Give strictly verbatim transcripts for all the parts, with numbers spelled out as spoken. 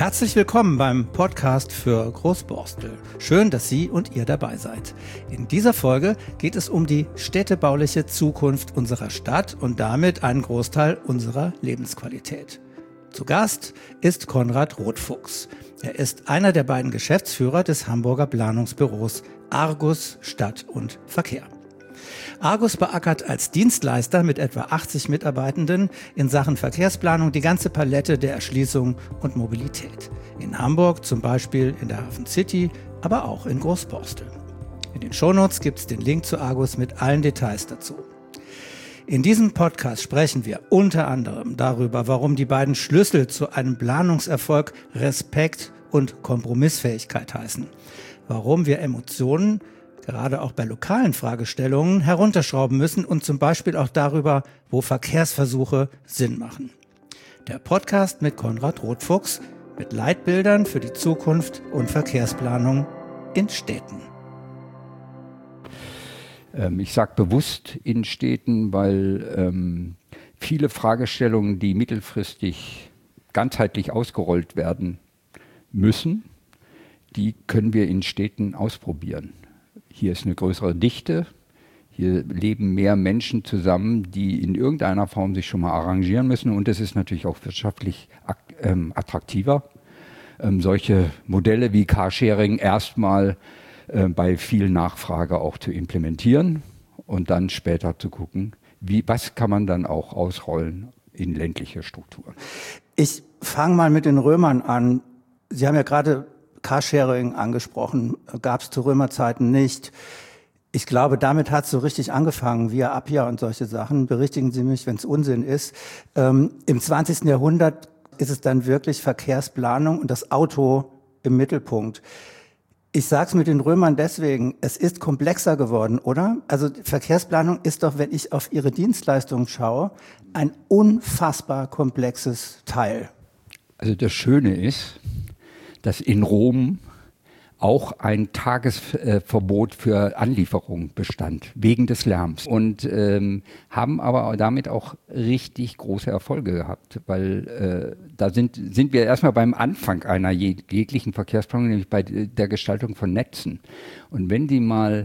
Herzlich willkommen beim Podcast für Großborstel. Schön, dass Sie und ihr dabei seid. In dieser Folge geht es um die städtebauliche Zukunft unserer Stadt und damit einen Großteil unserer Lebensqualität. Zu Gast ist Konrad Rothfuchs. Er ist einer der beiden Geschäftsführer des Hamburger Planungsbüros Argus Stadt und Verkehr. Argus beackert als Dienstleister mit etwa achtzig Mitarbeitenden in Sachen Verkehrsplanung die ganze Palette der Erschließung und Mobilität. In Hamburg zum Beispiel in der Hafen City, aber auch in Großborstel. In den Shownotes gibt es den Link zu Argus mit allen Details dazu. In diesem Podcast sprechen wir unter anderem darüber, warum die beiden Schlüssel zu einem Planungserfolg Respekt und Kompromissfähigkeit heißen. Warum wir Emotionen gerade auch bei lokalen Fragestellungen herunterschrauben müssen und zum Beispiel auch darüber, wo Verkehrsversuche Sinn machen. Der Podcast mit Konrad Rothfuchs mit Leitbildern für die Zukunft und Verkehrsplanung in Städten. Ähm, ich sage bewusst in Städten, weil ähm, viele Fragestellungen, die mittelfristig ganzheitlich ausgerollt werden müssen, die können wir in Städten ausprobieren. Hier ist eine größere Dichte, hier leben mehr Menschen zusammen, die in irgendeiner Form sich schon mal arrangieren müssen und es ist natürlich auch wirtschaftlich ähm, attraktiver, ähm, solche Modelle wie Carsharing erstmal äh, bei viel Nachfrage auch zu implementieren und dann später zu gucken, wie, was kann man dann auch ausrollen in ländliche Strukturen. Ich fange mal mit den Römern an. Sie haben ja gerade Carsharing angesprochen, gab es zu Römerzeiten nicht. Ich glaube, damit hat es so richtig angefangen, via Appia und solche Sachen. Berichtigen Sie mich, wenn es Unsinn ist. Ähm, Im zwanzigsten Jahrhundert ist es dann wirklich Verkehrsplanung und das Auto im Mittelpunkt. Ich sage es mit den Römern deswegen, es ist komplexer geworden, oder? Also Verkehrsplanung ist doch, wenn ich auf Ihre Dienstleistungen schaue, ein unfassbar komplexes Teil. Also das Schöne ist, dass in Rom auch ein Tagesverbot für Anlieferung bestand, wegen des Lärms. Und ähm, haben aber damit auch richtig große Erfolge gehabt, weil äh, da sind, sind wir erstmal beim Anfang einer jeg- jeglichen Verkehrsplanung, nämlich bei der Gestaltung von Netzen. Und wenn Sie mal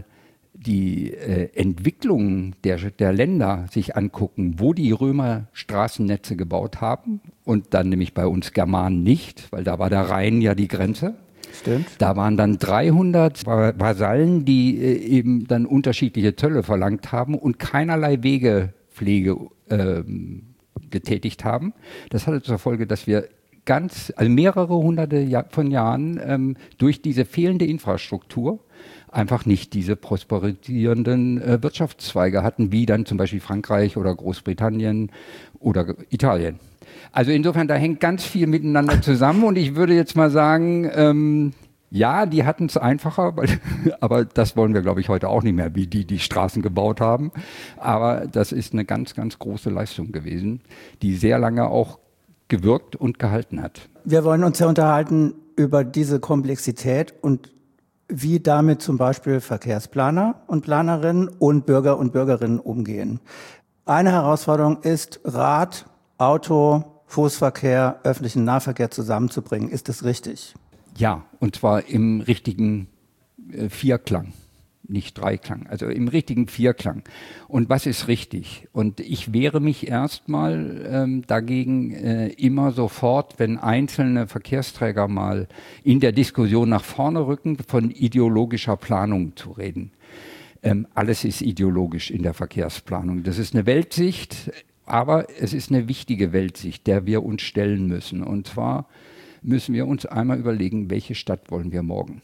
die äh, Entwicklung der, der Länder sich angucken, wo die Römer Straßennetze gebaut haben und dann nämlich bei uns Germanen nicht, weil da war der Rhein ja die Grenze. Stimmt. Da waren dann dreihundert Vasallen, die äh, eben dann unterschiedliche Zölle verlangt haben und keinerlei Wegepflege äh, getätigt haben. Das hatte zur Folge, dass wir ganz, also mehrere hunderte Jahr, von Jahren ähm, durch diese fehlende Infrastruktur einfach nicht diese prosperierenden äh, Wirtschaftszweige hatten, wie dann zum Beispiel Frankreich oder Großbritannien oder Italien. Also insofern, da hängt ganz viel miteinander zusammen und ich würde jetzt mal sagen, ähm, ja, die hatten es einfacher, weil, aber das wollen wir, glaube ich, heute auch nicht mehr, wie die die Straßen gebaut haben. Aber das ist eine ganz, ganz große Leistung gewesen, die sehr lange auch gewirkt und gehalten hat. Wir wollen uns ja unterhalten über diese Komplexität und wie damit zum Beispiel Verkehrsplaner und Planerinnen und Bürger und Bürgerinnen umgehen. Eine Herausforderung ist, Rad, Auto, Fußverkehr, öffentlichen Nahverkehr zusammenzubringen. Ist das richtig? Ja, und zwar im richtigen äh, Vierklang. Nicht Dreiklang, also im richtigen Vierklang. Und was ist richtig? Und ich wehre mich erstmal ähm, dagegen äh, immer sofort, wenn einzelne Verkehrsträger mal in der Diskussion nach vorne rücken, von ideologischer Planung zu reden. Ähm, alles ist ideologisch in der Verkehrsplanung. Das ist eine Weltsicht, aber es ist eine wichtige Weltsicht, der wir uns stellen müssen. Und zwar müssen wir uns einmal überlegen, welche Stadt wollen wir morgen?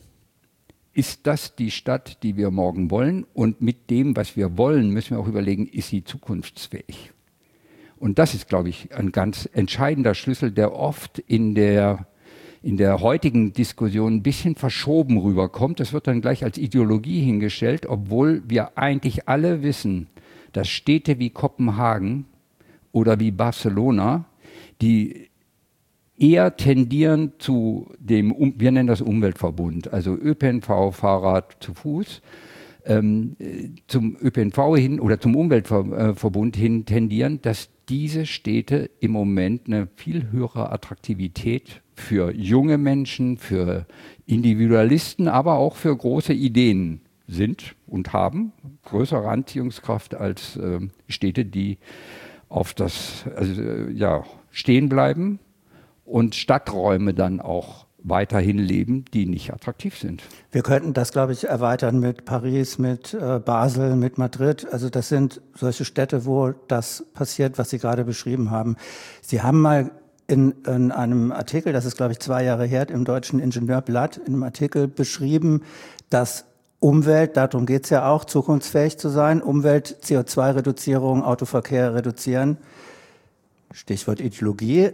Ist das die Stadt, die wir morgen wollen? Und mit dem, was wir wollen, müssen wir auch überlegen, ist sie zukunftsfähig? Und das ist, glaube ich, ein ganz entscheidender Schlüssel, der oft in der, in der heutigen Diskussion ein bisschen verschoben rüberkommt. Das wird dann gleich als Ideologie hingestellt, obwohl wir eigentlich alle wissen, dass Städte wie Kopenhagen oder wie Barcelona, die eher tendieren zu dem, wir nennen das Umweltverbund, also ÖPNV, Fahrrad, zu Fuß, ähm, zum ÖPNV hin oder zum Umweltverbund hin tendieren, dass diese Städte im Moment eine viel höhere Attraktivität für junge Menschen, für Individualisten, aber auch für große Ideen sind und haben größere Anziehungskraft als äh, Städte, die auf das also, ja, stehen bleiben und Stadträume dann auch weiterhin leben, die nicht attraktiv sind. Wir könnten das, glaube ich, erweitern mit Paris, mit äh, Basel, mit Madrid. Also das sind solche Städte, wo das passiert, was Sie gerade beschrieben haben. Sie haben mal in, in einem Artikel, das ist, glaube ich, zwei Jahre her, im Deutschen Ingenieurblatt, in einem Artikel beschrieben, dass Umwelt, darum geht es ja auch, zukunftsfähig zu sein, Umwelt, C O zwei Reduzierung, Autoverkehr reduzieren, Stichwort Ideologie,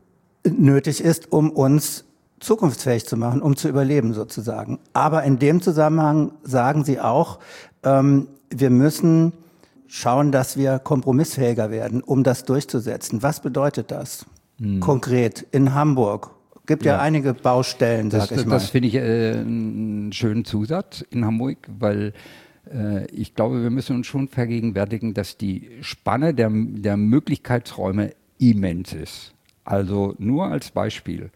nötig ist, um uns zukunftsfähig zu machen, um zu überleben sozusagen. Aber in dem Zusammenhang sagen Sie auch, ähm, wir müssen schauen, dass wir kompromissfähiger werden, um das durchzusetzen. Was bedeutet das hm. konkret in Hamburg? Gibt ja, ja einige Baustellen, sag das, ich mal. Das finde ich äh, einen schönen Zusatz in Hamburg, weil äh, ich glaube, wir müssen uns schon vergegenwärtigen, dass die Spanne der, der Möglichkeitsräume immens ist. Also nur als Beispiel.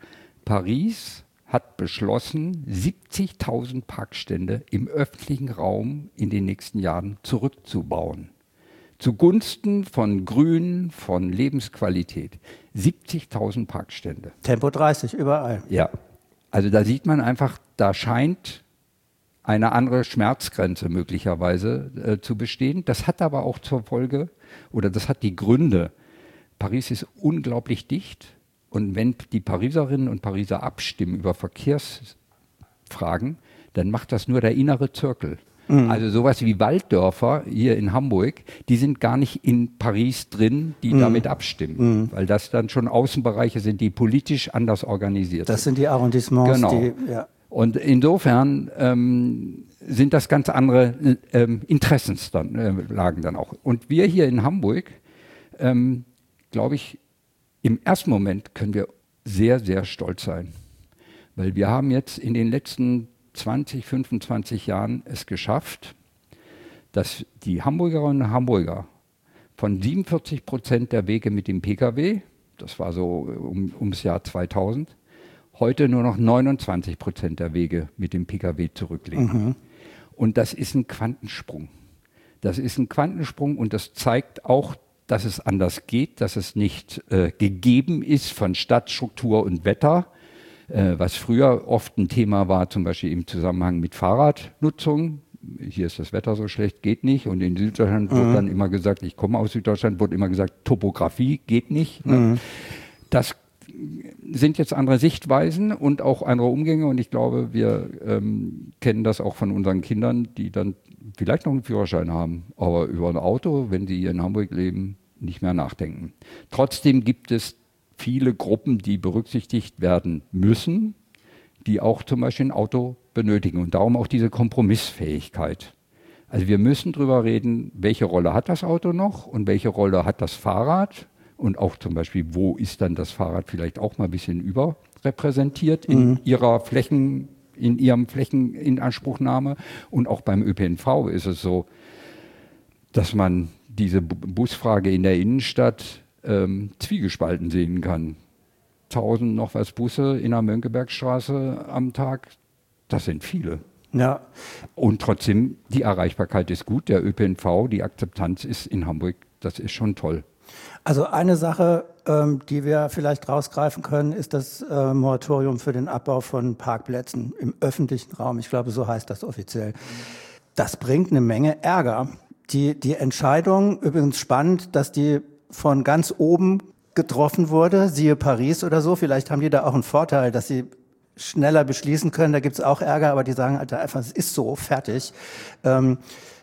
Paris hat beschlossen, siebzigtausend Parkstände im öffentlichen Raum in den nächsten Jahren zurückzubauen. Zugunsten von Grün, von Lebensqualität. siebzigtausend Parkstände. Tempo dreißig überall. Ja, also da sieht man einfach, da scheint eine andere Schmerzgrenze möglicherweise äh, zu bestehen. Das hat aber auch zur Folge, oder das hat die Gründe, Paris ist unglaublich dicht. Und wenn die Pariserinnen und Pariser abstimmen über Verkehrsfragen, dann macht das nur der innere Zirkel. Mhm. Also sowas wie Walddörfer hier in Hamburg, die sind gar nicht in Paris drin, die mhm. damit abstimmen. Mhm. Weil das dann schon Außenbereiche sind, die politisch anders organisiert das sind. Das sind die Arrondissements. Genau. Die, ja. Und insofern ähm, sind das ganz andere ähm, Interessenslagen äh, dann auch. Und wir hier in Hamburg, ähm, glaube ich, im ersten Moment können wir sehr, sehr stolz sein, weil wir haben jetzt in den letzten zwanzig, fünfundzwanzig Jahren es geschafft, dass die Hamburgerinnen und Hamburger von siebenundvierzig Prozent der Wege mit dem Pkw, das war so um, ums Jahr zweitausend, heute nur noch neunundzwanzig Prozent der Wege mit dem Pkw zurücklegen. Mhm. Und das ist ein Quantensprung. Das ist ein Quantensprung und das zeigt auch, dass es anders geht, dass es nicht äh, gegeben ist von Stadtstruktur und Wetter, äh, was früher oft ein Thema war, zum Beispiel im Zusammenhang mit Fahrradnutzung. Hier ist das Wetter so schlecht, geht nicht. Und in Süddeutschland mhm. wurde dann immer gesagt, ich komme aus Süddeutschland, wurde immer gesagt, Topografie geht nicht. Ne? Mhm. Das sind jetzt andere Sichtweisen und auch andere Umgänge. Und ich glaube, wir ähm, kennen das auch von unseren Kindern, die dann vielleicht noch einen Führerschein haben, aber über ein Auto, wenn sie hier in Hamburg leben, nicht mehr nachdenken. Trotzdem gibt es viele Gruppen, die berücksichtigt werden müssen, die auch zum Beispiel ein Auto benötigen und darum auch diese Kompromissfähigkeit. Also wir müssen drüber reden, welche Rolle hat das Auto noch und welche Rolle hat das Fahrrad und auch zum Beispiel, wo ist dann das Fahrrad vielleicht auch mal ein bisschen überrepräsentiert in mhm. ihrer Flächen, in ihrem Flächeninanspruchnahme. Und auch beim Ö P N V ist es so, dass man diese Busfrage in der Innenstadt ähm, zwiegespalten sehen kann. Tausend noch was Busse in der Mönckebergstraße am Tag, das sind viele. Ja. Und trotzdem, die Erreichbarkeit ist gut, der Ö P N V, die Akzeptanz ist in Hamburg, das ist schon toll. Also eine Sache, ähm, die wir vielleicht rausgreifen können, ist das äh, Moratorium für den Abbau von Parkplätzen im öffentlichen Raum. Ich glaube, so heißt das offiziell. Das bringt eine Menge Ärger. Die, die Entscheidung, übrigens spannend, dass die von ganz oben getroffen wurde, siehe Paris oder so. Vielleicht haben die da auch einen Vorteil, dass sie schneller beschließen können. Da gibt es auch Ärger, aber die sagen halt einfach, es ist so, fertig. Ähm,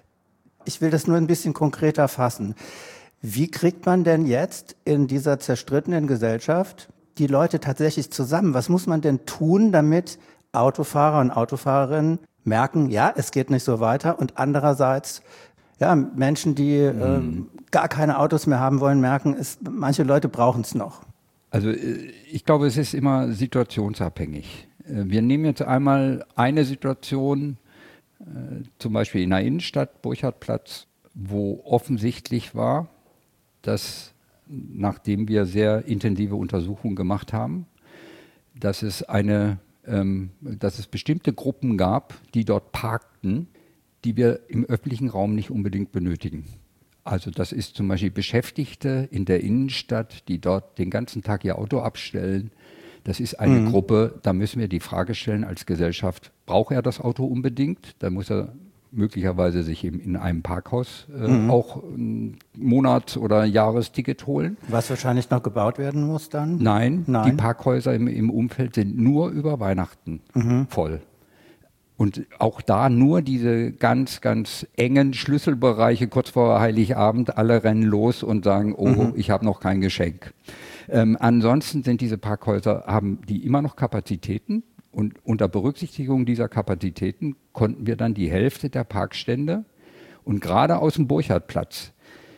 ich will das nur ein bisschen konkreter fassen. Wie kriegt man denn jetzt in dieser zerstrittenen Gesellschaft die Leute tatsächlich zusammen? Was muss man denn tun, damit Autofahrer und Autofahrerinnen merken, ja, es geht nicht so weiter, und andererseits ja, Menschen, die mhm. äh, gar keine Autos mehr haben wollen, merken, es, manche Leute brauchen es noch. Also ich glaube, es ist immer situationsabhängig. Wir nehmen jetzt einmal eine Situation, äh, zum Beispiel in der Innenstadt, Burchardplatz, wo offensichtlich war, dass, nachdem wir sehr intensive Untersuchungen gemacht haben, dass es eine, ähm, dass es bestimmte Gruppen gab, die dort parkten, die wir im öffentlichen Raum nicht unbedingt benötigen. Also das ist zum Beispiel Beschäftigte in der Innenstadt, die dort den ganzen Tag ihr Auto abstellen. Das ist eine mhm. Gruppe, da müssen wir die Frage stellen als Gesellschaft, braucht er das Auto unbedingt? Da muss er möglicherweise sich eben in einem Parkhaus äh, mhm. auch ein Monats- oder Jahresticket holen. Was wahrscheinlich noch gebaut werden muss dann? Nein, Nein. Die Parkhäuser im, im Umfeld sind nur über Weihnachten mhm. voll. Und auch da nur diese ganz, ganz engen Schlüsselbereiche kurz vor Heiligabend. Alle rennen los und sagen, oh, mhm. ich habe noch kein Geschenk. Ähm, ansonsten sind diese Parkhäuser, haben die immer noch Kapazitäten. Und unter Berücksichtigung dieser Kapazitäten konnten wir dann die Hälfte der Parkstände und gerade aus dem Burchardplatz,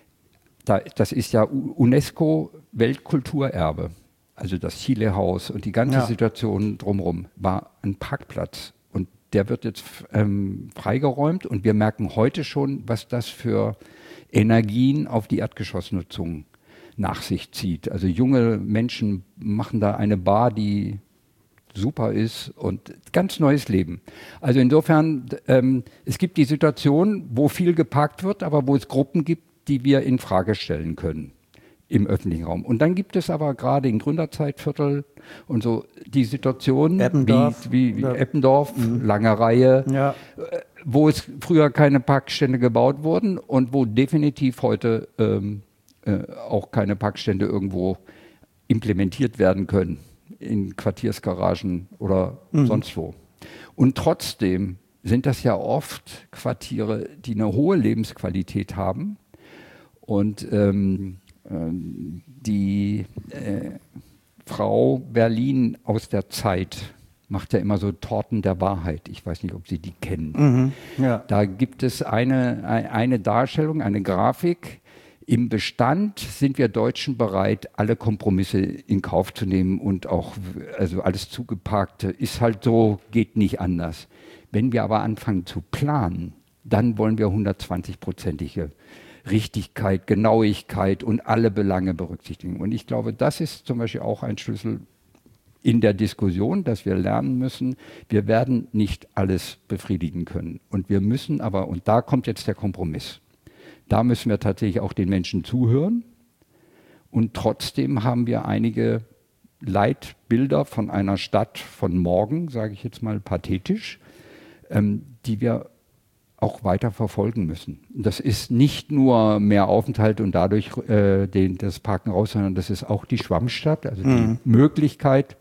da, das ist ja UNESCO-Weltkulturerbe, also das Chile-Haus und die ganze ja. Situation drumherum, war ein Parkplatz. Und der wird jetzt ähm, freigeräumt und wir merken heute schon, was das für Energien auf die Erdgeschossnutzung nach sich zieht. Also junge Menschen machen da eine Bar, die super ist und ganz neues Leben. Also insofern, ähm, es gibt die Situation, wo viel geparkt wird, aber wo es Gruppen gibt, die wir in Frage stellen können im öffentlichen Raum. Und dann gibt es aber gerade in Gründerzeitviertel und so die Situation Eppendorf, wie, wie, wie Eppendorf, mhm. lange Reihe, ja. wo es früher keine Parkstände gebaut wurden und wo definitiv heute ähm, äh, auch keine Parkstände irgendwo implementiert werden können. In Quartiersgaragen oder mhm. sonst wo. Und trotzdem sind das ja oft Quartiere, die eine hohe Lebensqualität haben. Und ähm, ähm, die äh, Frau Berlin aus der Zeit macht ja immer so Torten der Wahrheit. Ich weiß nicht, ob Sie die kennen. Mhm. Ja. Da gibt es eine, eine Darstellung, eine Grafik. Im Bestand sind wir Deutschen bereit, alle Kompromisse in Kauf zu nehmen und auch, also alles Zugeparkte ist halt so, geht nicht anders. Wenn wir aber anfangen zu planen, dann wollen wir hundertzwanzig-prozentige Richtigkeit, Genauigkeit und alle Belange berücksichtigen. Und ich glaube, das ist zum Beispiel auch ein Schlüssel in der Diskussion, dass wir lernen müssen, wir werden nicht alles befriedigen können. Und wir müssen aber, und da kommt jetzt der Kompromiss, da müssen wir tatsächlich auch den Menschen zuhören. Und trotzdem haben wir einige Leitbilder von einer Stadt von morgen, sage ich jetzt mal pathetisch, ähm, die wir auch weiter verfolgen müssen. Das ist nicht nur mehr Aufenthalt und dadurch äh, den, das Parken raus, sondern das ist auch die Schwammstadt, also mhm. die Möglichkeit,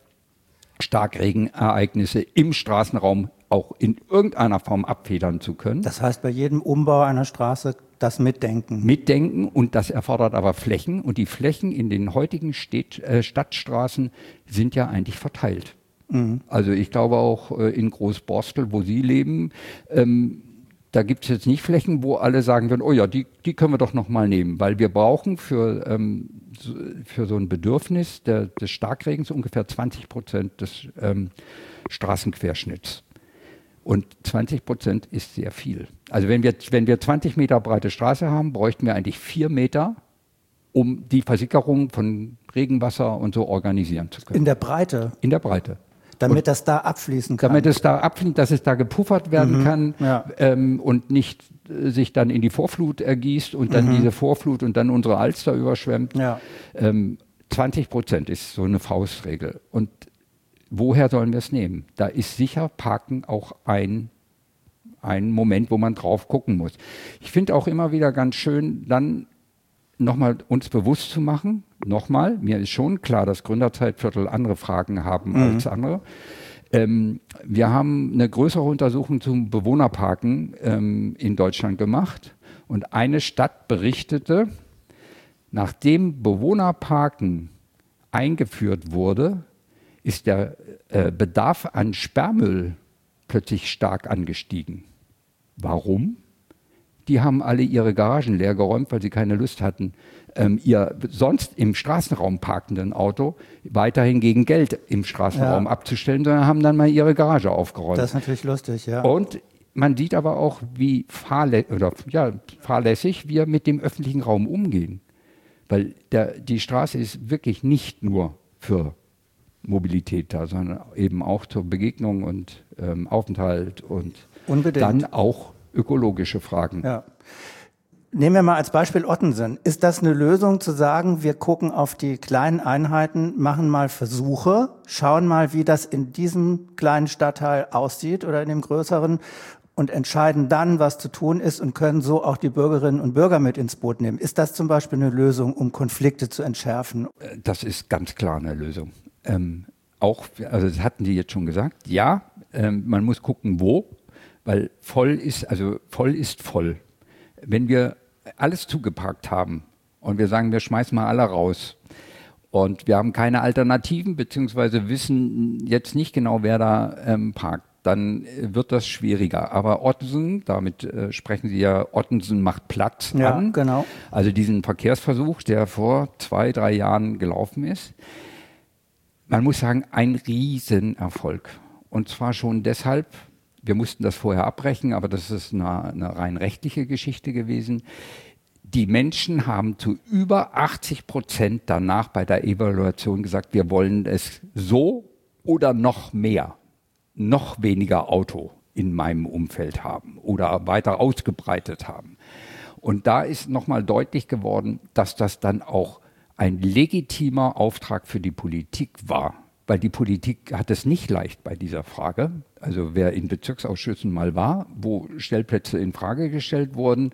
Starkregenereignisse im Straßenraum auch in irgendeiner Form abfedern zu können. Das heißt, bei jedem Umbau einer Straße das Mitdenken. Mitdenken und das erfordert aber Flächen und die Flächen in den heutigen Städt, äh, Stadtstraßen sind ja eigentlich verteilt. Mhm. Also ich glaube auch äh, in Großborstel, wo Sie leben, ähm, da gibt es jetzt nicht Flächen, wo alle sagen würden, oh ja, die, die können wir doch noch mal nehmen, weil wir brauchen für, ähm, so, für so ein Bedürfnis der, des Starkregens ungefähr zwanzig Prozent des ähm, Straßenquerschnitts. Und zwanzig Prozent ist sehr viel. Also wenn wir, wenn wir zwanzig Meter breite Straße haben, bräuchten wir eigentlich vier Meter, um die Versickerung von Regenwasser und so organisieren zu können. In der Breite? In der Breite. Damit und das da abfließen kann? Damit es da abfließt, dass es da gepuffert werden mhm, kann ja. ähm, und nicht äh, sich dann in die Vorflut ergießt und dann mhm. diese Vorflut und dann unsere Alster überschwemmt. Ja. Ähm, zwanzig Prozent ist so eine Faustregel. Und woher sollen wir es nehmen? Da ist sicher Parken auch ein, ein Moment, wo man drauf gucken muss. Ich finde auch immer wieder ganz schön, dann nochmal uns bewusst zu machen, nochmal, mir ist schon klar, dass Gründerzeitviertel andere Fragen haben mhm. als andere. Ähm, wir haben eine größere Untersuchung zum Bewohnerparken ähm, in Deutschland gemacht und eine Stadt berichtete, nachdem Bewohnerparken eingeführt wurde, ist der äh, Bedarf an Sperrmüll plötzlich stark angestiegen. Warum? Die haben alle ihre Garagen leer geräumt, weil sie keine Lust hatten, ähm, ihr sonst im Straßenraum parkenden Auto weiterhin gegen Geld im Straßenraum ja. abzustellen, sondern haben dann mal ihre Garage aufgeräumt. Das ist natürlich lustig, ja. Und man sieht aber auch, wie fahrlä oder, ja, fahrlässig wir mit dem öffentlichen Raum umgehen. Weil der, die Straße ist wirklich nicht nur für Mobilität da, sondern eben auch zur Begegnung und ähm, Aufenthalt und Unbedingt. Dann auch ökologische Fragen. Ja. Nehmen wir mal als Beispiel Ottensen. Ist das eine Lösung zu sagen, wir gucken auf die kleinen Einheiten, machen mal Versuche, schauen mal, wie das in diesem kleinen Stadtteil aussieht oder in dem größeren und entscheiden dann, was zu tun ist und können so auch die Bürgerinnen und Bürger mit ins Boot nehmen? Ist das zum Beispiel eine Lösung, um Konflikte zu entschärfen? Das ist ganz klar eine Lösung. Ähm, auch, also das hatten Sie jetzt schon gesagt, ja, ähm, man muss gucken, wo, weil voll ist, also voll ist voll. Wenn wir alles zugeparkt haben und wir sagen, wir schmeißen mal alle raus und wir haben keine Alternativen, beziehungsweise wissen jetzt nicht genau, wer da ähm, parkt, dann wird das schwieriger. Aber Ottensen, damit äh, sprechen Sie ja, Ottensen macht Platz ja, an. Genau. Also diesen Verkehrsversuch, der vor zwei, drei Jahren gelaufen ist. Man muss sagen, ein Riesenerfolg. Und zwar schon deshalb, wir mussten das vorher abbrechen, aber das ist eine, eine rein rechtliche Geschichte gewesen. Die Menschen haben zu über achtzig Prozent danach bei der Evaluation gesagt, wir wollen es so oder noch mehr, noch weniger Auto in meinem Umfeld haben oder weiter ausgebreitet haben. Und da ist nochmal deutlich geworden, dass das dann auch ein legitimer Auftrag für die Politik war. Weil die Politik hat es nicht leicht bei dieser Frage. Also wer in Bezirksausschüssen mal war, wo Stellplätze in Frage gestellt wurden,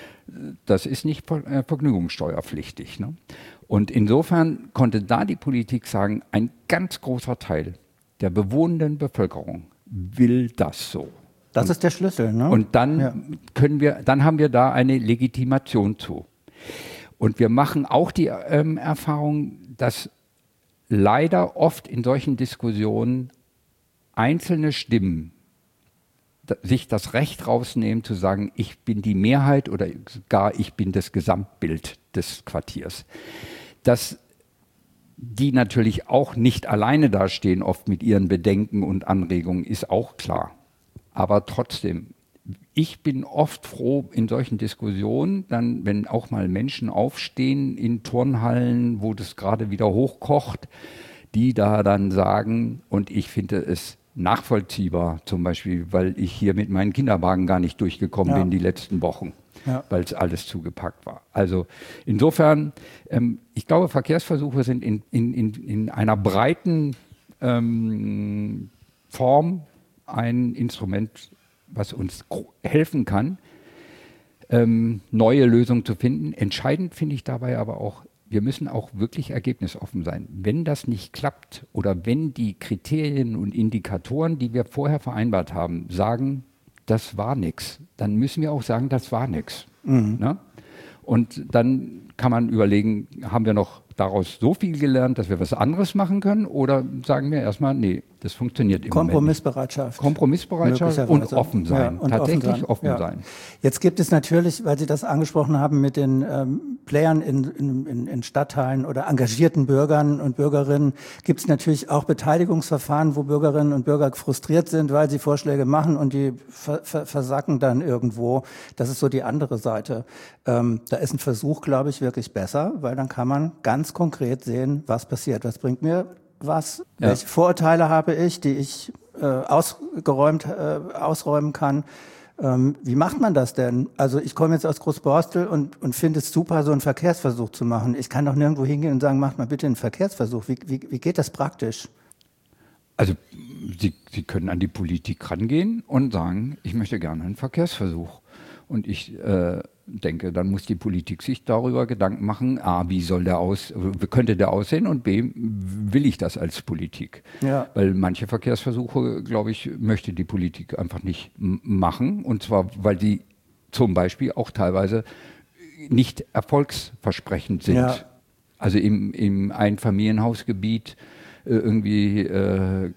das ist nicht vergnügungssteuerpflichtig. Ne? Und insofern konnte da die Politik sagen, ein ganz großer Teil der bewohnenden Bevölkerung will das so. Das und, ist der Schlüssel. Ne? Und dann ja. können wir, dann haben wir da eine Legitimation zu. Und wir machen auch die ähm, Erfahrung, dass leider oft in solchen Diskussionen einzelne Stimmen sich das Recht rausnehmen, zu sagen, ich bin die Mehrheit oder gar ich bin das Gesamtbild des Quartiers. Dass die natürlich auch nicht alleine dastehen, oft mit ihren Bedenken und Anregungen, ist auch klar. Aber trotzdem, ich bin oft froh in solchen Diskussionen, dann, wenn auch mal Menschen aufstehen in Turnhallen, wo das gerade wieder hochkocht, die da dann sagen, und ich finde es nachvollziehbar, zum Beispiel, weil ich hier mit meinen Kinderwagen gar nicht durchgekommen ja. bin die letzten Wochen, ja. weil es alles zugepackt war. Also insofern, ähm, ich glaube, Verkehrsversuche sind in, in, in, in einer breiten ähm, Form ein Instrument, was uns helfen kann, ähm, neue Lösungen zu finden. Entscheidend finde ich dabei aber auch, wir müssen auch wirklich ergebnisoffen sein. Wenn das nicht klappt oder wenn die Kriterien und Indikatoren, die wir vorher vereinbart haben, sagen, das war nichts, dann müssen wir auch sagen, das war nichts. Mhm. Ne? Und dann kann man überlegen, haben wir noch daraus so viel gelernt, dass wir was anderes machen können, oder sagen wir erstmal, nee, das funktioniert im Kompromissbereitschaft. Moment nicht. Kompromissbereitschaft und offen sein. Ja, und Tatsächlich offen, offen ja. sein. Jetzt gibt es natürlich, weil Sie das angesprochen haben mit den ähm, Playern in, in, in Stadtteilen oder engagierten Bürgern und Bürgerinnen, gibt es natürlich auch Beteiligungsverfahren, wo Bürgerinnen und Bürger frustriert sind, weil sie Vorschläge machen und die ver, ver, versacken dann irgendwo. Das ist so die andere Seite. Ähm, da ist ein Versuch, glaube ich, wirklich besser, weil dann kann man ganz konkret sehen, was passiert. Was bringt mir was? Ja. Welche Vorurteile habe ich, die ich äh, ausgeräumt, äh, ausräumen kann? Ähm, wie macht man das denn? Also ich komme jetzt aus Großborstel und, und finde es super, so einen Verkehrsversuch zu machen. Ich kann doch nirgendwo hingehen und sagen, macht mal bitte einen Verkehrsversuch. Wie, wie, wie geht das praktisch? Also Sie, Sie können an die Politik rangehen und sagen, ich möchte gerne einen Verkehrsversuch. Und ich äh, denke, dann muss die Politik sich darüber Gedanken machen, A, wie soll der aus, könnte der aussehen, und B, will ich das als Politik? Ja. Weil manche Verkehrsversuche, glaube ich, möchte die Politik einfach nicht m- machen. Und zwar, weil die zum Beispiel auch teilweise nicht erfolgsversprechend sind. Ja. Also im, im Einfamilienhausgebiet irgendwie äh,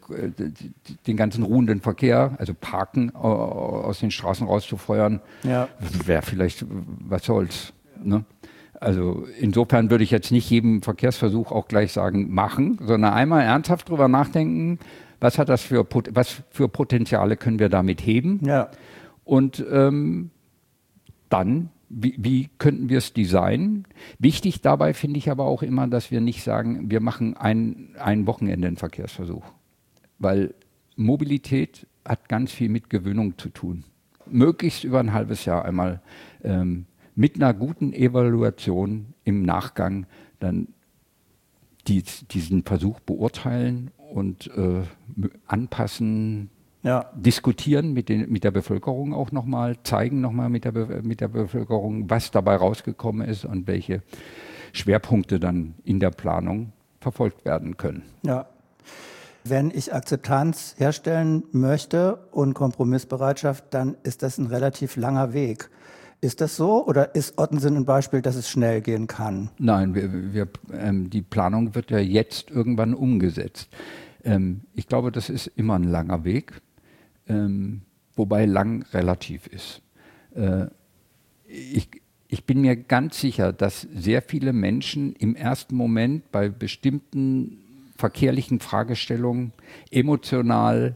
den ganzen ruhenden Verkehr, also Parken äh, aus den Straßen rauszufeuern, ja. wäre vielleicht, was soll's. Ne? Also insofern würde ich jetzt nicht jedem Verkehrsversuch auch gleich sagen, machen, sondern einmal ernsthaft drüber nachdenken, was hat das für, was für Potenziale können wir damit heben? Ja. Und ähm, dann wie, wie könnten wir es designen? Wichtig dabei finde ich aber auch immer, dass wir nicht sagen, wir machen ein, ein Wochenende einen Verkehrsversuch. Weil Mobilität hat ganz viel mit Gewöhnung zu tun. Möglichst über ein halbes Jahr einmal ähm, mit einer guten Evaluation im Nachgang dann die, diesen Versuch beurteilen und äh, anpassen, ja. diskutieren mit, den, mit der Bevölkerung auch nochmal, zeigen nochmal mit der, Be- mit der Bevölkerung, was dabei rausgekommen ist und welche Schwerpunkte dann in der Planung verfolgt werden können. Ja. Wenn ich Akzeptanz herstellen möchte und Kompromissbereitschaft, dann ist das ein relativ langer Weg. Ist das so oder ist Ottensen ein Beispiel, dass es schnell gehen kann? Nein, wir, wir, ähm, die Planung wird ja jetzt irgendwann umgesetzt. Ähm, ich glaube, das ist immer ein langer Weg, ähm, wobei lang relativ ist. Äh, ich, ich bin mir ganz sicher, dass sehr viele Menschen im ersten Moment bei bestimmten verkehrlichen Fragestellungen emotional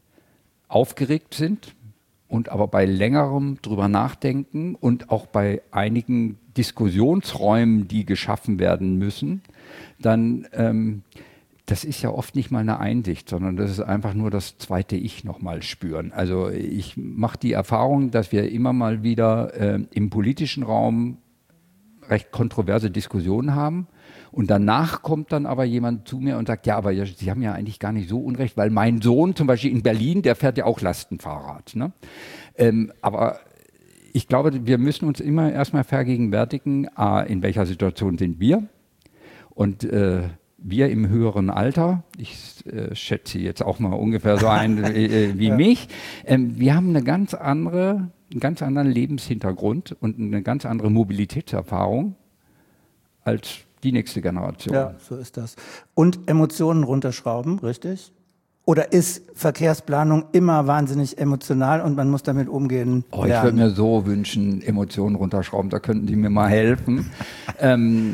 aufgeregt sind und aber bei längerem drüber nachdenken und auch bei einigen Diskussionsräumen, die geschaffen werden müssen, dann, ähm, das ist ja oft nicht mal eine Einsicht, sondern das ist einfach nur das zweite Ich nochmal spüren. Also ich mache die Erfahrung, dass wir immer mal wieder äh, im politischen Raum recht kontroverse Diskussionen haben. Und danach kommt dann aber jemand zu mir und sagt, ja, aber Sie haben ja eigentlich gar nicht so Unrecht, weil mein Sohn zum Beispiel in Berlin, der fährt ja auch Lastenfahrrad. Ne? Ähm, aber ich glaube, wir müssen uns immer erstmal vergegenwärtigen, a, in welcher Situation sind wir und äh, wir im höheren Alter, ich äh, schätze jetzt auch mal ungefähr so ein äh, wie ja. mich, ähm, wir haben eine ganz andere, einen ganz anderen Lebenshintergrund und eine ganz andere Mobilitätserfahrung als die nächste Generation. Ja, so ist das. Und Emotionen runterschrauben, richtig? Oder ist Verkehrsplanung immer wahnsinnig emotional und man muss damit umgehen oh, ich würde mir so wünschen, Emotionen runterschrauben, da könnten die mir mal helfen. ähm,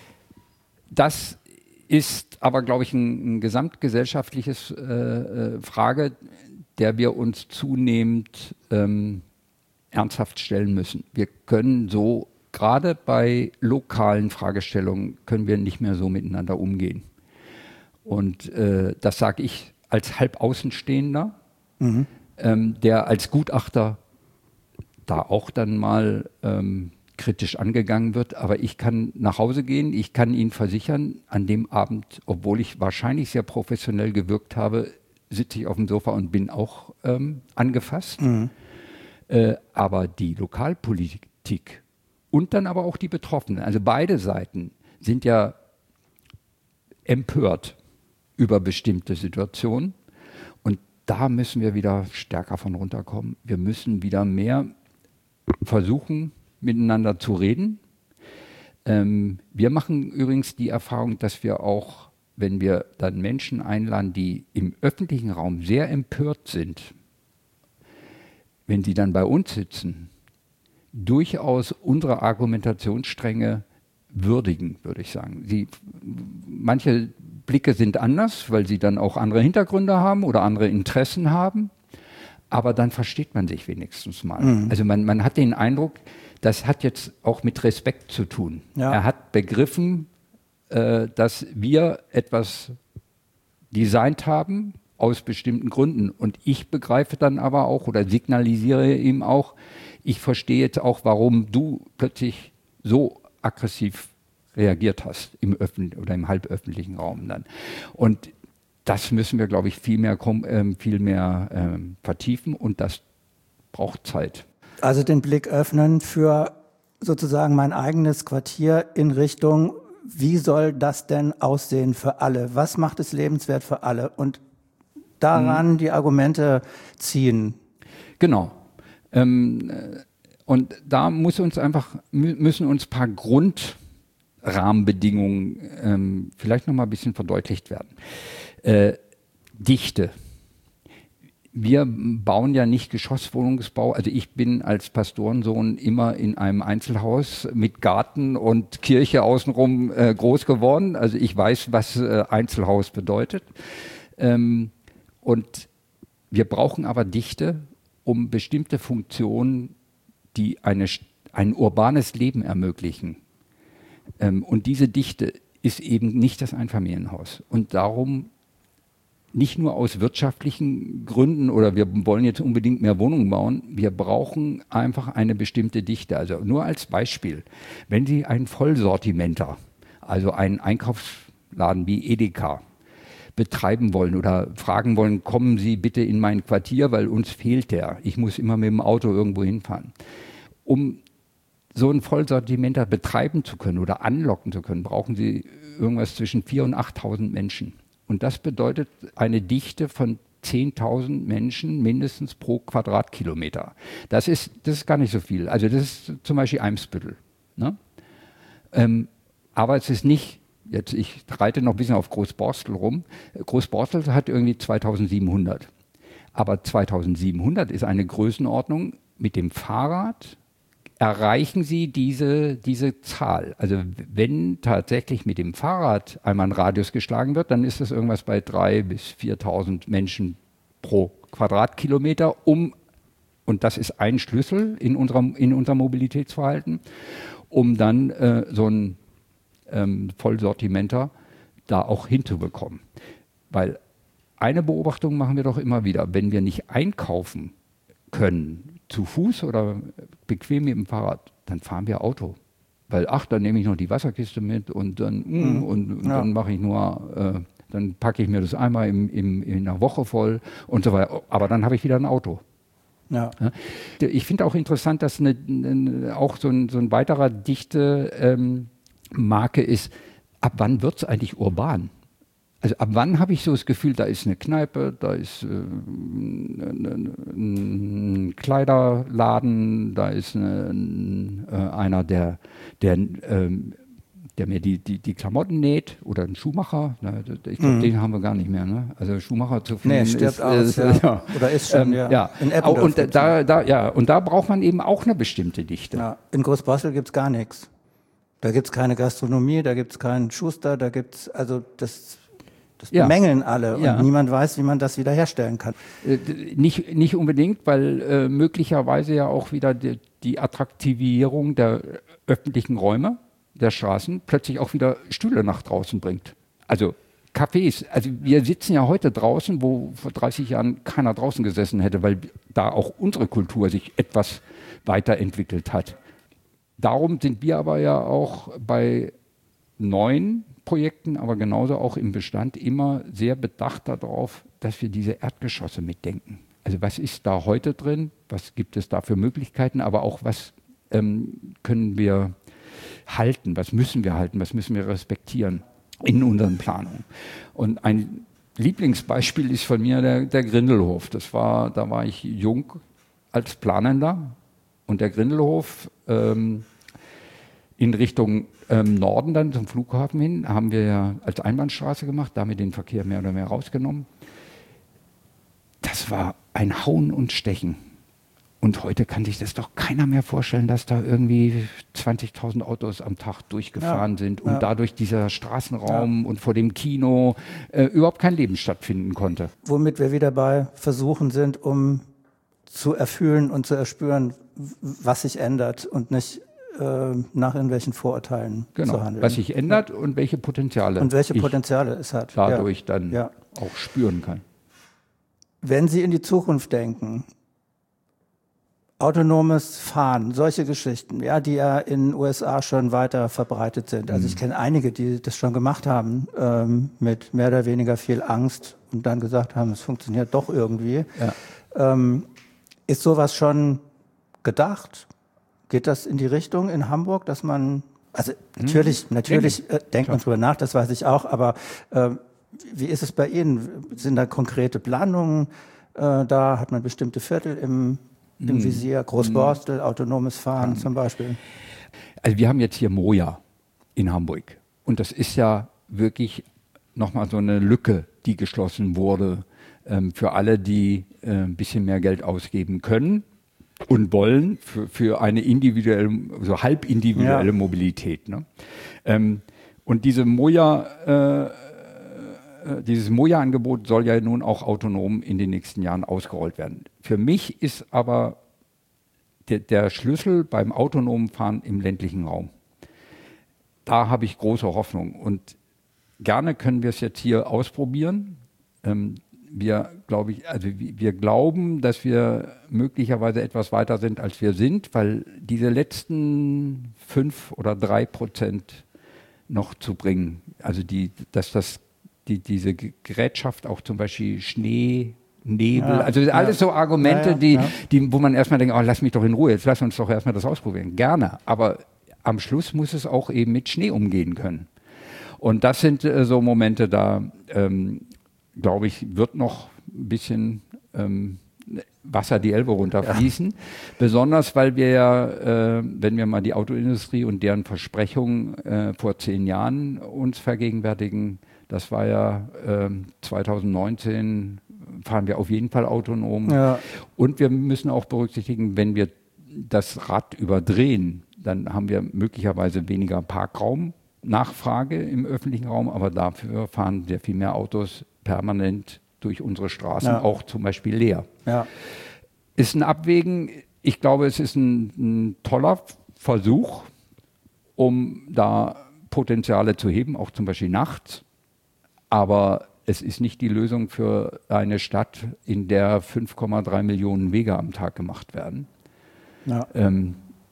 das ist aber, glaube ich, ein, ein gesamtgesellschaftliches äh, Frage, der wir uns zunehmend ähm, ernsthaft stellen müssen. Wir können so gerade bei lokalen Fragestellungen können wir nicht mehr so miteinander umgehen. Und äh, das sage ich als Halbaußenstehender, mhm. ähm, der als Gutachter da auch dann mal ähm, kritisch angegangen wird. Aber ich kann nach Hause gehen, ich kann Ihnen versichern, an dem Abend, obwohl ich wahrscheinlich sehr professionell gewirkt habe, sitze ich auf dem Sofa und bin auch ähm, angefasst. Mhm. Äh, aber die Lokalpolitik und dann aber auch die Betroffenen, also beide Seiten sind ja empört über bestimmte Situationen und da müssen wir wieder stärker von runterkommen. Wir müssen wieder mehr versuchen, miteinander zu reden. Ähm, wir machen übrigens die Erfahrung, dass wir auch, wenn wir dann Menschen einladen, die im öffentlichen Raum sehr empört sind, wenn sie dann bei uns sitzen, durchaus unsere Argumentationsstränge würdigen, würde ich sagen. Sie, manche Blicke sind anders, weil sie dann auch andere Hintergründe haben oder andere Interessen haben, aber dann versteht man sich wenigstens mal. Mhm. Also man, man hat den Eindruck, das hat jetzt auch mit Respekt zu tun. Ja. Er hat begriffen, äh, dass wir etwas designt haben, aus bestimmten Gründen. Und ich begreife dann aber auch oder signalisiere ihm auch, ich verstehe jetzt auch, warum du plötzlich so aggressiv reagiert hast im öffentlichen oder im halböffentlichen Raum dann. Und das müssen wir, glaube ich, viel mehr, ähm, viel mehr ähm, vertiefen und das braucht Zeit. Also den Blick öffnen für sozusagen mein eigenes Quartier in Richtung, wie soll das denn aussehen für alle? Was macht es lebenswert für alle? Und daran mhm. die Argumente ziehen. Genau. Ähm, und da muss uns einfach, müssen uns ein paar Grundrahmenbedingungen ähm, vielleicht noch mal ein bisschen verdeutlicht werden. Äh, Dichte. Wir bauen ja nicht Geschosswohnungsbau. Also ich bin als Pastorensohn immer in einem Einzelhaus mit Garten und Kirche außenrum äh, groß geworden. Also ich weiß, was äh, Einzelhaus bedeutet. Ähm, Und wir brauchen aber Dichte, um bestimmte Funktionen, die eine, ein urbanes Leben ermöglichen. Ähm, und diese Dichte ist eben nicht das Einfamilienhaus. Und darum nicht nur aus wirtschaftlichen Gründen oder wir wollen jetzt unbedingt mehr Wohnungen bauen, wir brauchen einfach eine bestimmte Dichte. Also nur als Beispiel, wenn Sie einen Vollsortimenter, also einen Einkaufsladen wie Edeka, betreiben wollen oder fragen wollen, kommen Sie bitte in mein Quartier, weil uns fehlt der. Ich muss immer mit dem Auto irgendwo hinfahren. Um so ein Vollsortimenter betreiben zu können oder anlocken zu können, brauchen Sie irgendwas zwischen viertausend und achttausend Menschen. Und das bedeutet eine Dichte von zehntausend Menschen mindestens pro Quadratkilometer. Das ist, das ist gar nicht so viel. Also das ist zum Beispiel Eimsbüttel. Ne? Ähm, aber es ist nicht, jetzt ich reite noch ein bisschen auf Großborstel rum, Großborstel hat irgendwie zweitausendsiebenhundert. Aber zweitausendsiebenhundert ist eine Größenordnung, mit dem Fahrrad erreichen Sie diese, diese Zahl. Also wenn tatsächlich mit dem Fahrrad einmal ein Radius geschlagen wird, dann ist das irgendwas bei dreitausend bis viertausend Menschen pro Quadratkilometer, um, und das ist ein Schlüssel in unserem, in unserem Mobilitätsverhalten, um dann äh, so ein ähm, Vollsortimenter da auch hinzubekommen. Weil eine Beobachtung machen wir doch immer wieder, wenn wir nicht einkaufen können, zu Fuß oder bequem mit dem Fahrrad, dann fahren wir Auto. Weil, ach, dann nehme ich noch die Wasserkiste mit und dann, mm, und, und ja. dann mache ich nur, äh, dann packe ich mir das einmal im, im, in einer Woche voll und so weiter. Aber dann habe ich wieder ein Auto. Ja. Ja. Ich finde auch interessant, dass eine, eine, auch so ein, so ein weiterer dichte ähm, Marke ist, ab wann wird es eigentlich urban? Also ab wann habe ich so das Gefühl, da ist eine Kneipe, da ist äh, ein, ein Kleiderladen, da ist eine, ein, äh, einer, der, der, ähm, der mir die, die, die Klamotten näht oder ein Schuhmacher. Na, ich glaube, mhm. den haben wir gar nicht mehr. Ne? Also Schuhmacher zu finden nee, stirbt ist, aus, äh, ja. ja. Oder ist schon, ähm, ja. ja. In Eppendorf und da, da, ja. Und da braucht man eben auch eine bestimmte Dichte. Ja. In Großborstel gibt es gar nichts. Da gibt es keine Gastronomie, da gibt es keinen Schuster, da gibt es, also das... Das ja. bemängeln alle ja. und niemand weiß, wie man das wieder herstellen kann. Äh, nicht, nicht unbedingt, weil äh, möglicherweise ja auch wieder die, die Attraktivierung der öffentlichen Räume, der Straßen, plötzlich auch wieder Stühle nach draußen bringt. Also Cafés. Also wir sitzen ja heute draußen, wo vor dreißig Jahren keiner draußen gesessen hätte, weil da auch unsere Kultur sich etwas weiterentwickelt hat. Darum sind wir aber ja auch bei neuen Projekten, aber genauso auch im Bestand immer sehr bedacht darauf, dass wir diese Erdgeschosse mitdenken. Also was ist da heute drin, was gibt es da für Möglichkeiten, aber auch was ähm, können wir halten, was müssen wir halten, was müssen wir respektieren in unseren Planungen. Und ein Lieblingsbeispiel ist von mir der, der Grindelhof. Das war, da war ich jung als Planender und der Grindelhof ähm, in Richtung ähm, Norden dann zum Flughafen hin, haben wir ja als Einbahnstraße gemacht, damit den Verkehr mehr oder mehr rausgenommen. Das war ein Hauen und Stechen. Und heute kann sich das doch keiner mehr vorstellen, dass da irgendwie zwanzigtausend Autos am Tag durchgefahren ja, sind und ja. dadurch dieser Straßenraum ja. und vor dem Kino äh, überhaupt kein Leben stattfinden konnte. Womit wir wieder bei Versuchen sind, um zu erfühlen und zu erspüren, was sich ändert und nicht nach irgendwelchen Vorurteilen genau, zu handeln. Was sich ändert ja. und welche Potenziale und welche Potenziale es hat. Dadurch ja. dann ja. auch spüren kann. Wenn Sie in die Zukunft denken, autonomes Fahren, solche Geschichten, ja, die ja in den U S A schon weiter verbreitet sind. Also mhm. ich kenne einige, die das schon gemacht haben, ähm, mit mehr oder weniger viel Angst und dann gesagt haben, es funktioniert doch irgendwie. Ja. Ähm, ist sowas schon gedacht? Geht das in die Richtung in Hamburg, dass man, also natürlich, mhm. natürlich äh, denkt man drüber nach, das weiß ich auch, aber äh, wie ist es bei Ihnen? Sind da konkrete Planungen äh, da? Hat man bestimmte Viertel im, im mhm. Visier? Großborstel, mhm. autonomes Fahren mhm. zum Beispiel? Also wir haben jetzt hier Moja in Hamburg und das ist ja wirklich nochmal so eine Lücke, die geschlossen wurde ähm, für alle, die äh, ein bisschen mehr Geld ausgeben können und wollen für, für eine individuelle, so halb individuelle ja. Mobilität. Ne? Ähm, und diese Moja, äh, äh, dieses Moja-Angebot soll ja nun auch autonom in den nächsten Jahren ausgerollt werden. Für mich ist aber der, der Schlüssel beim autonomen Fahren im ländlichen Raum. Da habe ich große Hoffnung und gerne können wir es jetzt hier ausprobieren. Ähm, wir, glaube ich, also wir glauben, dass wir möglicherweise etwas weiter sind, als wir sind, weil diese letzten fünf oder drei Prozent noch zu bringen, also die, dass das die, diese Gerätschaft auch zum Beispiel Schnee, Nebel, ja, also alles ja. so Argumente, ja, ja, die, ja. die, wo man erstmal denkt, oh, lass mich doch in Ruhe, jetzt lass uns doch erstmal das ausprobieren. Gerne, aber am Schluss muss es auch eben mit Schnee umgehen können. Und das sind äh, so Momente, da ähm, glaube ich, wird noch ein bisschen ähm, Wasser die Elbe runterfließen. Ja. Besonders, weil wir ja, äh, wenn wir mal die Autoindustrie und deren Versprechungen äh, vor zehn Jahren uns vergegenwärtigen, das war ja äh, zwanzig neunzehn, fahren wir auf jeden Fall autonom. Ja. Und wir müssen auch berücksichtigen, wenn wir das Rad überdrehen, dann haben wir möglicherweise weniger Parkraumnachfrage im öffentlichen Raum, aber dafür fahren sehr viel mehr Autos permanent durch unsere Straßen, ja. auch zum Beispiel leer. Ja. Ist ein Abwägen. Ich glaube, es ist ein, ein toller Versuch, um da Potenziale zu heben, auch zum Beispiel nachts. Aber es ist nicht die Lösung für eine Stadt, in der fünf Komma drei Millionen Wege am Tag gemacht werden. Ja. Ähm,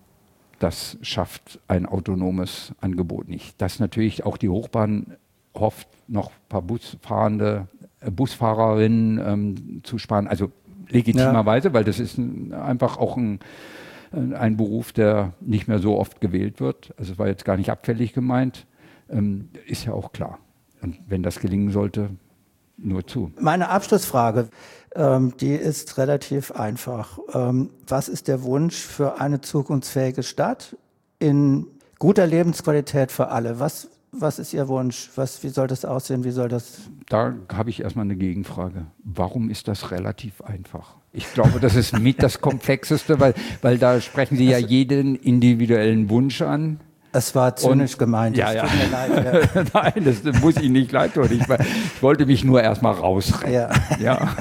das schafft ein autonomes Angebot nicht. Dass natürlich auch die Hochbahn hofft, noch ein paar Busfahrende, äh, Busfahrerinnen ähm, zu sparen. Also legitimerweise, ja. weil das ist ein, einfach auch ein, ein Beruf, der nicht mehr so oft gewählt wird. Also es war jetzt gar nicht abfällig gemeint. Ähm, ist ja auch klar. Und wenn das gelingen sollte, nur zu. Meine Abschlussfrage, ähm, die ist relativ einfach. Ähm, was ist der Wunsch für eine zukunftsfähige Stadt in guter Lebensqualität für alle? Was, was ist Ihr Wunsch? Was, wie soll das aussehen? Wie soll das? Da habe ich erstmal eine Gegenfrage. Warum ist das relativ einfach? Ich glaube, das ist mit das Komplexeste, weil, weil da sprechen Sie ja jeden individuellen Wunsch an. Es war zynisch und, gemeint. Ja, ja. Tut mir leid, ja. Nein, das muss ich nicht leid tun. Ich, ich wollte mich nur erstmal rausrennen. Ja. Ja.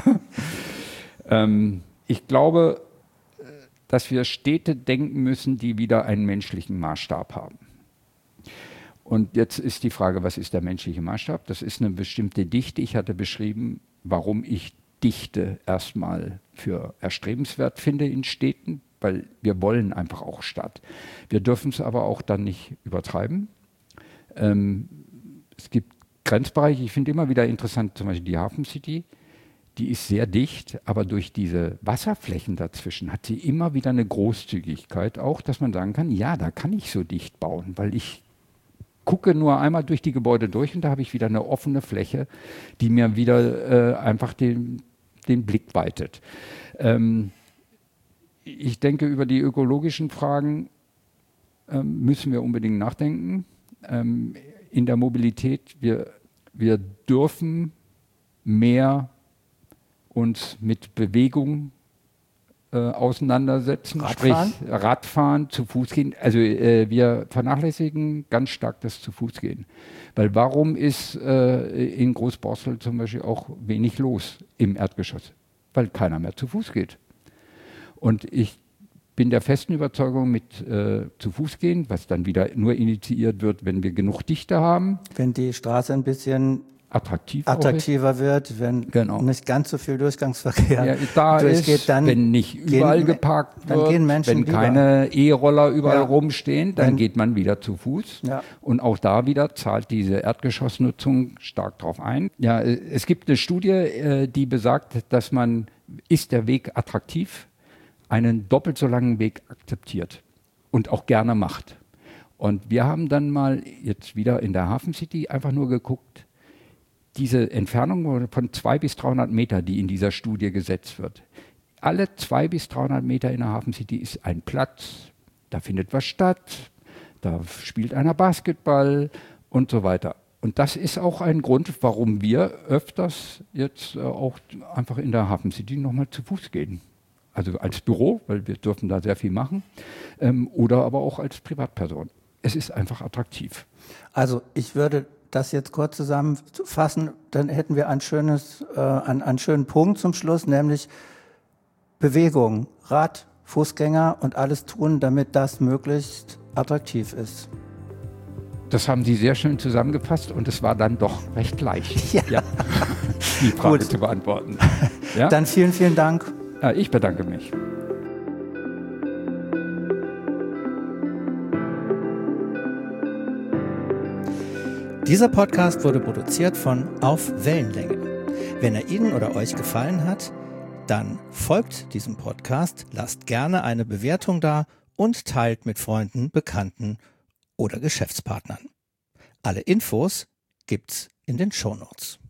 ähm, ich glaube, dass wir Städte denken müssen, die wieder einen menschlichen Maßstab haben. Und jetzt ist die Frage, was ist der menschliche Maßstab? Das ist eine bestimmte Dichte. Ich hatte beschrieben, warum ich Dichte erstmal für erstrebenswert finde in Städten, weil wir wollen einfach auch Stadt. Wir dürfen es aber auch dann nicht übertreiben. Ähm, es gibt Grenzbereiche, ich finde immer wieder interessant, zum Beispiel die Hafen City, die ist sehr dicht, aber durch diese Wasserflächen dazwischen hat sie immer wieder eine Großzügigkeit auch, dass man sagen kann, ja, da kann ich so dicht bauen, weil ich gucke nur einmal durch die Gebäude durch und da habe ich wieder eine offene Fläche, die mir wieder äh, einfach den, den Blick weitet. Ähm, Ich denke, über die ökologischen Fragen ähm, müssen wir unbedingt nachdenken. Ähm, in der Mobilität, wir, wir dürfen mehr uns mit Bewegung äh, auseinandersetzen, Radfahren? sprich Radfahren, zu Fuß gehen. Also äh, wir vernachlässigen ganz stark das zu Fuß gehen. Weil warum ist äh, in Großborstel zum Beispiel auch wenig los im Erdgeschoss? Weil keiner mehr zu Fuß geht. Und ich bin der festen Überzeugung, mit äh, zu Fuß gehen, was dann wieder nur initiiert wird, wenn wir genug Dichte haben. Wenn die Straße ein bisschen attraktiv attraktiver wird, wenn genau. nicht ganz so viel Durchgangsverkehr ja, da durchgeht, ist, dann wenn nicht überall gehen, geparkt dann wird, gehen Menschen wenn lieber. keine E-Roller überall ja. rumstehen, dann wenn, geht man wieder zu Fuß. Ja. Und auch da wieder zahlt diese Erdgeschossnutzung stark drauf ein. Ja, es gibt eine Studie, die besagt, dass man, ist der Weg attraktiv, einen doppelt so langen Weg akzeptiert und auch gerne macht. Und wir haben dann mal jetzt wieder in der Hafen City einfach nur geguckt, diese Entfernung von zweihundert bis dreihundert Meter, die in dieser Studie gesetzt wird. Alle zweihundert bis dreihundert Meter in der Hafen City ist ein Platz, da findet was statt, da spielt einer Basketball und so weiter. Und das ist auch ein Grund, warum wir öfters jetzt auch einfach in der Hafen City nochmal zu Fuß gehen. Also als Büro, weil wir dürfen da sehr viel machen, ähm, oder aber auch als Privatperson. Es ist einfach attraktiv. Also ich würde das jetzt kurz zusammenfassen, dann hätten wir ein schönes, äh, einen, einen schönen Punkt zum Schluss, nämlich Bewegung, Rad, Fußgänger und alles tun, damit das möglichst attraktiv ist. Das haben Sie sehr schön zusammengefasst und es war dann doch recht leicht, Ja. ja, die Frage Gut. zu beantworten. Ja? Dann vielen, vielen Dank. Ja, ich bedanke mich. Dieser Podcast wurde produziert von Auf Wellenlänge. Wenn er Ihnen oder euch gefallen hat, dann folgt diesem Podcast, lasst gerne eine Bewertung da und teilt mit Freunden, Bekannten oder Geschäftspartnern. Alle Infos gibt's in den Shownotes.